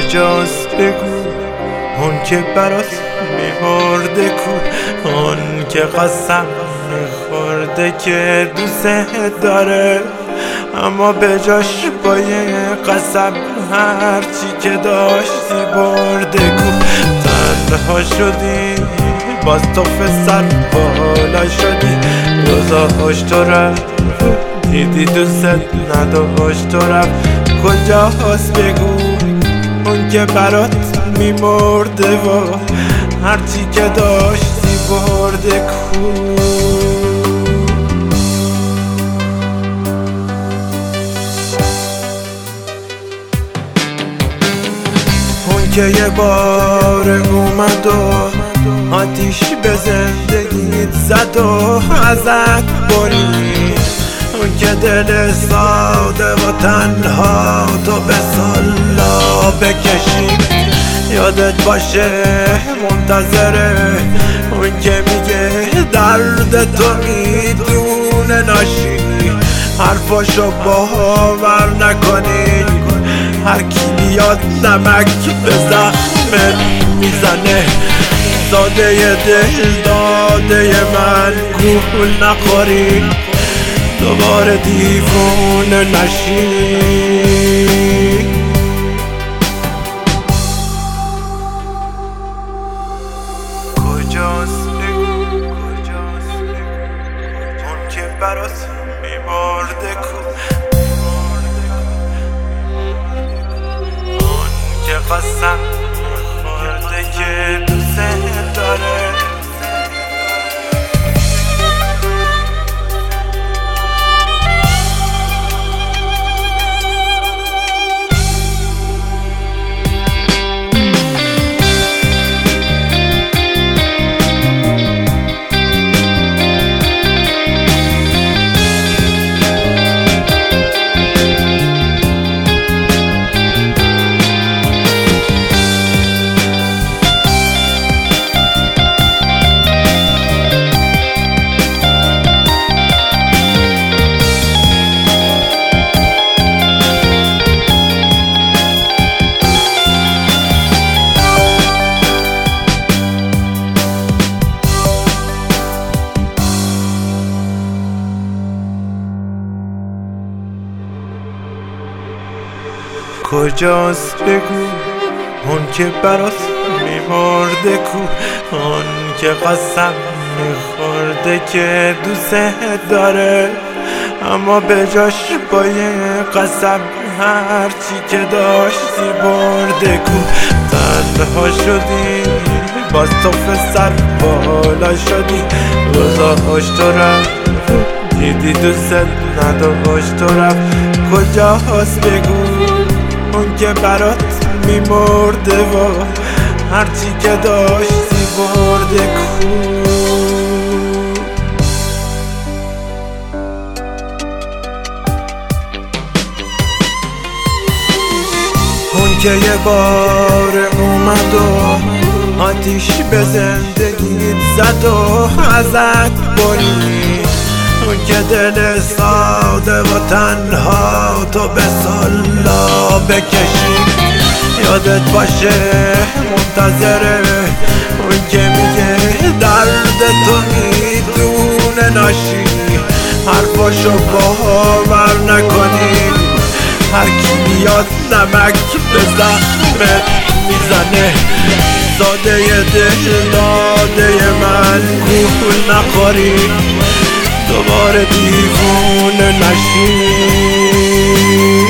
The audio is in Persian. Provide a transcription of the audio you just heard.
کجاست بگو اون که برات میمرده کو، اون که قسم میخورده که دوست داره اما به جاش با یه قسم هرچی که داشتی برده کو. تنها شدی باز تو سر بالا شدی، روزاش تو رفت دیدی دوست نداشت تو رفت. کجاست بگو اون که برات میمرده و هرچی که داشتی برده کو. اون که یه بار اومد و آتیش به زندگیت زد و ازت برید، اون که دل ساده و تنها تو به سلا بکشی. یادت باشه منتظره اون که میگه درد تو میدونه ناشی، حرفاشو باور نکنی. هر کی بیاد نمک به زخمت میزنه، ساده دل داده من گول نخوری، دوباره دیوونه نشی. کجاست بگو اون که برات میمرده کو، اون که قسم میخورده که دوست داره. کجاست بگو اون که برات میمرده کو، اون که قسم میخورده که دوست داره اما به جاش با یه قسم هرچی که داشتی برده کو. تنها شدی باز تو سر بالا شدی، روزاش تو رفت دیدی دوست نداشت تو رفت. کجاست بگو اون که برات میمرده و هرچی که داشتی برده کو. اون که یه بار اومد و آتیش به زندگیت زد و ازت برید، اون که دل ساده و تنها تو به سلا بکشی. یادت باشه منتظره اون که میگه درد تو میدونه ناشی، حرفاشو باور نکنی. هر کی بیاد نمک به زخمت میزنه، ساده دل داده من گول نخوری، دوباره دیوونه نشی.